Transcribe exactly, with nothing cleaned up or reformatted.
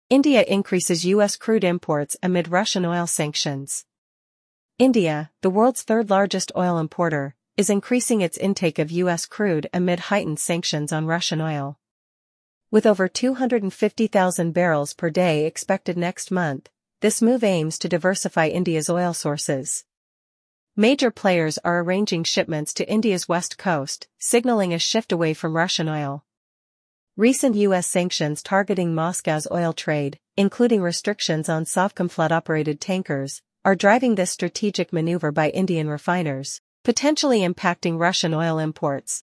India increases U S crude imports amid Russian oil sanctions. India, the world's third-largest oil importer, is increasing its intake of U S crude amid heightened sanctions on Russian oil. With over two hundred fifty thousand barrels per day expected next month, this move aims to diversify India's oil sources. Major players are arranging shipments to India's west coast, signaling a shift away from Russian oil. Recent U S sanctions targeting Moscow's oil trade, including restrictions on Sovcomflot-operated tankers, are driving this strategic maneuver by Indian refiners, potentially impacting Russian oil imports.